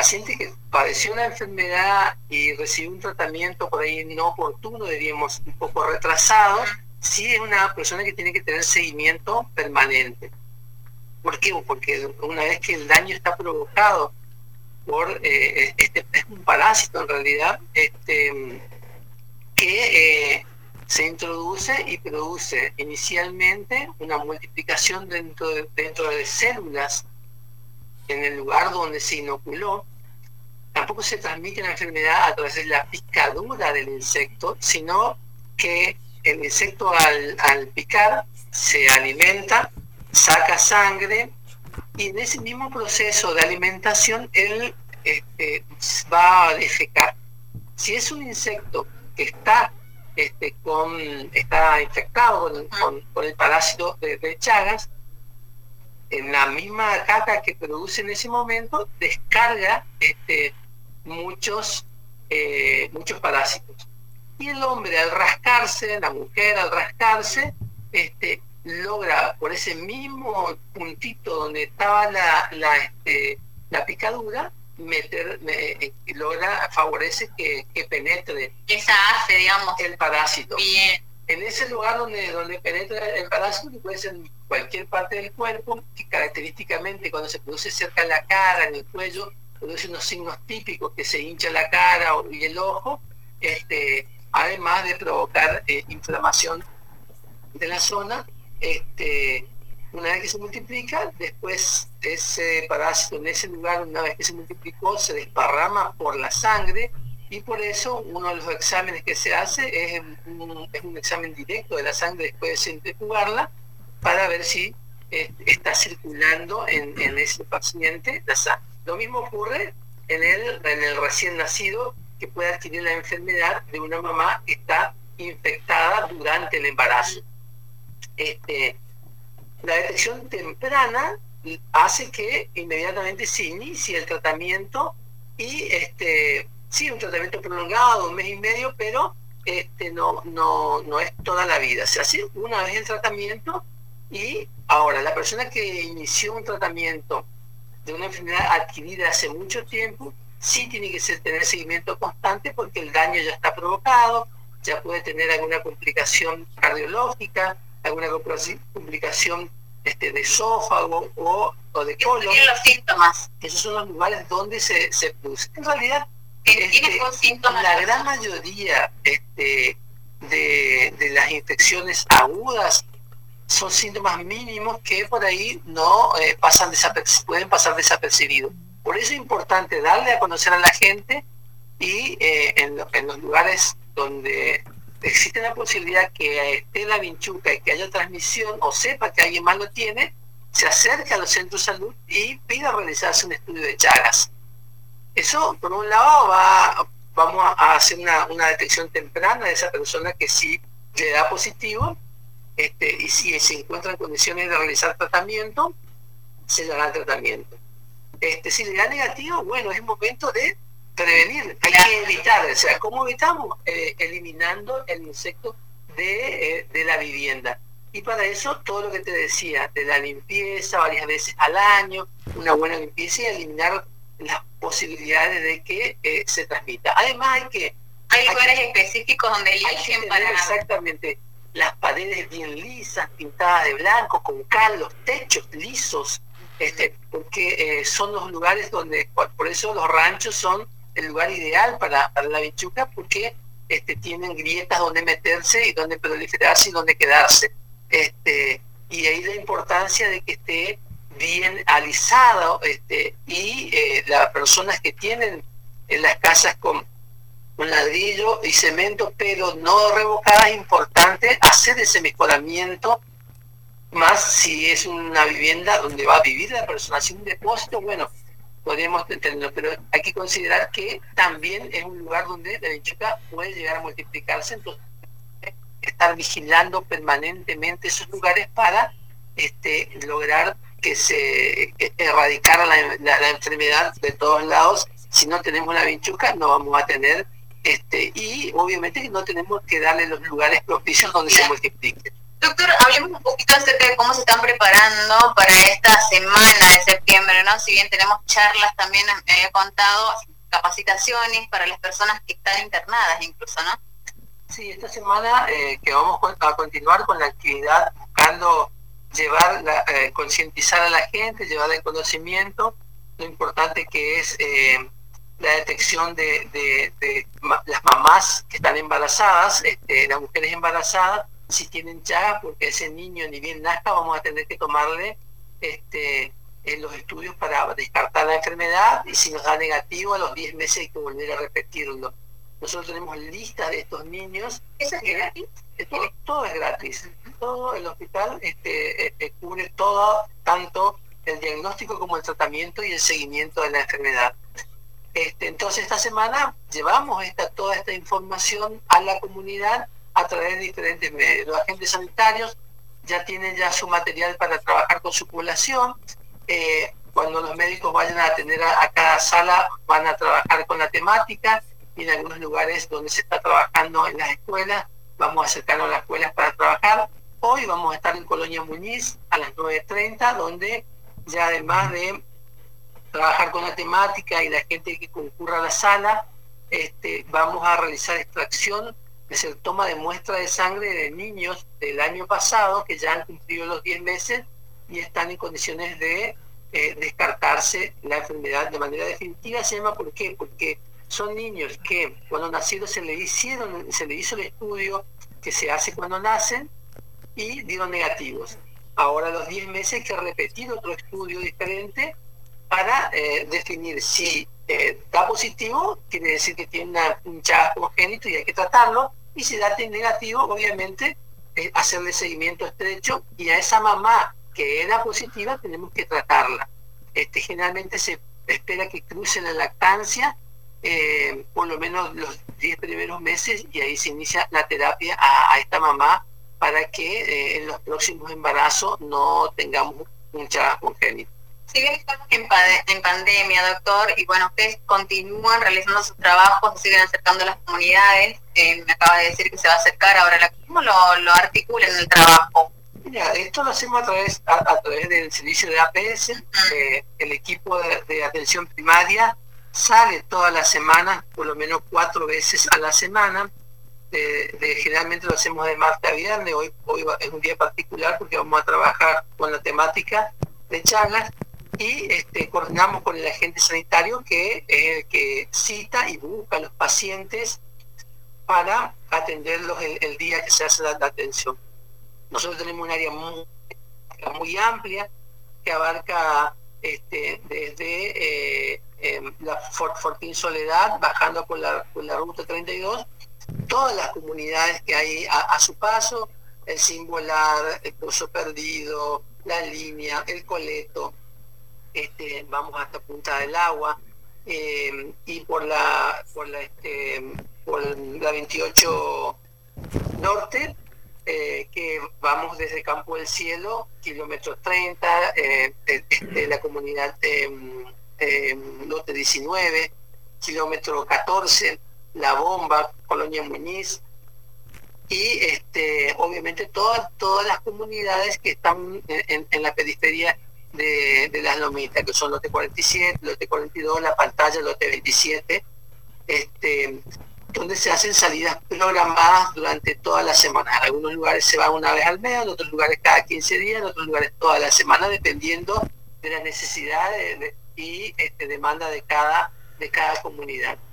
paciente que padeció la enfermedad y recibió un tratamiento por ahí no oportuno, diríamos un poco retrasado, sí es una persona que tiene que tener seguimiento permanente. ¿Por qué? Porque una vez que el daño está provocado por es un parásito en realidad, que se introduce y produce inicialmente una multiplicación dentro de células en el lugar donde se inoculó. Tampoco se transmite la enfermedad a través de la picadura del insecto, sino que el insecto al picar se alimenta, saca sangre, y en ese mismo proceso de alimentación él va a defecar. Si es un insecto que está infectado con el parásito de Chagas, en la misma caca que produce en ese momento descarga muchos parásitos. Y el hombre al rascarse, la mujer al rascarse, logra por ese mismo puntito donde estaba la picadura, favorece que penetre esa hace, digamos, el parásito. Bien. En ese lugar donde penetra el parásito, que puede ser en cualquier parte del cuerpo, que característicamente cuando se produce cerca de la cara, en el cuello, produce unos signos típicos, que se hincha la cara y el ojo, además de provocar inflamación de la zona. Una vez que se multiplica, después ese parásito en ese lugar, una vez que se multiplicó, se desparrama por la sangre, y por eso uno de los exámenes que se hace es un examen directo de la sangre después de centrifugarla, para ver si está circulando en ese paciente la sangre. Lo mismo ocurre en el recién nacido, que puede adquirir la enfermedad de una mamá que está infectada durante el embarazo. La detección temprana hace que inmediatamente se inicie el tratamiento, y sí, un tratamiento prolongado, 1 mes y medio, pero no es toda la vida. Se hace una vez el tratamiento, y ahora la persona que inició un tratamiento de una enfermedad adquirida hace mucho tiempo, sí tiene que tener seguimiento constante, porque el daño ya está provocado, ya puede tener alguna complicación cardiológica, alguna complicación de esófago o de colon. ¿Qué los síntomas? Esos son los lugares donde se produce. En realidad, ¿Quiénes son síntomas? la gran mayoría de las infecciones agudas son síntomas mínimos que por ahí no pueden pasar desapercibidos. Por eso es importante darle a conocer a la gente, y en los lugares donde existe la posibilidad que esté la vinchuca y que haya transmisión, o sepa que alguien más lo tiene, se acerca a los centros de salud y pida realizarse un estudio de Chagas. Eso, por un lado, vamos a hacer una detección temprana de esa persona que sí le da positivo, y si se encuentra en condiciones de realizar tratamiento, se le hará tratamiento. Si le da negativo, bueno, es momento de prevenir, hay que evitar. O sea, ¿cómo evitamos? Eliminando el insecto de la vivienda. Y para eso, todo lo que te decía, de la limpieza varias veces al año, una buena limpieza, y eliminar las posibilidades de que se transmita. Además, hay lugares específicos donde eligen para... Exactamente, las paredes bien lisas, pintadas de blanco, con cal, los techos lisos, porque son los lugares donde, por eso los ranchos son el lugar ideal para la vinchuca, porque tienen grietas donde meterse y donde proliferarse y donde quedarse. Y ahí la importancia de que esté bien alisado, y las personas que tienen en las casas con ladrillo y cemento, pero no revocadas, es importante hacer ese mejoramiento, más si es una vivienda donde va a vivir la persona. Si un depósito, bueno, podríamos entenderlo, pero hay que considerar que también es un lugar donde la vinchuca puede llegar a multiplicarse. Entonces, estar vigilando permanentemente esos lugares para lograr que se erradicara la enfermedad de todos lados. Si no tenemos la vinchuca, no vamos a tener, y obviamente no tenemos que darle los lugares propicios donde se multiplique. Doctor, hablemos un poquito acerca de cómo se están preparando para esta semana de septiembre, ¿no? Si bien tenemos charlas, también me había contado capacitaciones para las personas que están internadas incluso, ¿no? Sí, esta semana que vamos a continuar con la actividad buscando llevar, concientizar a la gente, llevar el conocimiento, lo importante que es la detección de las mamás que están embarazadas, las mujeres embarazadas, si tienen llagas, porque ese niño ni bien nazca vamos a tener que tomarle los estudios para descartar la enfermedad, y si nos da negativo a los 10 meses hay que volver a repetirlo. Nosotros tenemos listas de estos niños. ¿Eso es gratis? Todo es gratis. Todo el hospital cubre todo, tanto el diagnóstico como el tratamiento y el seguimiento de la enfermedad. Entonces esta semana llevamos toda esta información a la comunidad a través de diferentes medios. Los agentes sanitarios ya tienen su material para trabajar con su población. Cuando los médicos vayan a atender a cada sala, van a trabajar con la temática, y en algunos lugares donde se está trabajando en las escuelas, vamos a acercarnos a las escuelas para trabajar. Hoy vamos a estar en Colonia Muñiz a las 9:30, donde ya además de trabajar con la temática y la gente que concurra a la sala, vamos a realizar extracción, es decir, toma de muestra de sangre de niños del año pasado que ya han cumplido los 10 meses y están en condiciones de descartarse la enfermedad de manera definitiva. Se llama, ¿por qué? Porque son niños que cuando nacieron se le hizo el estudio que se hace cuando nacen y dieron negativos. Ahora a los 10 meses hay que repetir otro estudio diferente para definir si da positivo, quiere decir que tiene un Chagas congénito y hay que tratarlo, y si da negativo, obviamente hacerle seguimiento estrecho, y a esa mamá que era positiva tenemos que tratarla. Generalmente se espera que cruce la lactancia por lo menos los 10 primeros meses, y ahí se inicia la terapia a esta mamá para que en los próximos embarazos no tengamos un Chagas congénito. Si bien estamos en pandemia, doctor, y bueno, ustedes continúan realizando sus trabajos, se siguen acercando a las comunidades, me acaba de decir que se va a acercar ahora, ¿cómo lo articulan en el trabajo? Mira, esto lo hacemos a través del servicio de APS. El equipo de atención primaria sale todas las semanas, por lo menos 4 veces a la semana. Generalmente lo hacemos de martes a viernes. Hoy es un día particular porque vamos a trabajar con la temática de Chagas, y coordinamos con el agente sanitario que cita y busca a los pacientes para atenderlos el día que se hace la atención. Nosotros tenemos un área muy amplia que abarca desde la Fortín Soledad, bajando por la ruta 32, todas las comunidades que hay a su paso, el Simbolar, el Pozo Perdido, la Línea, el Coleto, vamos hasta Punta del Agua, y por la 28 Norte, que vamos desde Campo del Cielo, kilómetro 30, la comunidad Lote 19, kilómetro 14, La Bomba, Colonia Muñiz, y obviamente todas las comunidades que están en la periferia de las lomitas, que son Lote 47, Lote 42, La Pantalla, Lote 27, donde se hacen salidas programadas durante toda la semana. En algunos lugares se van una vez al mes, en otros lugares cada 15 días, en otros lugares toda la semana, dependiendo de las necesidades y demanda de cada comunidad.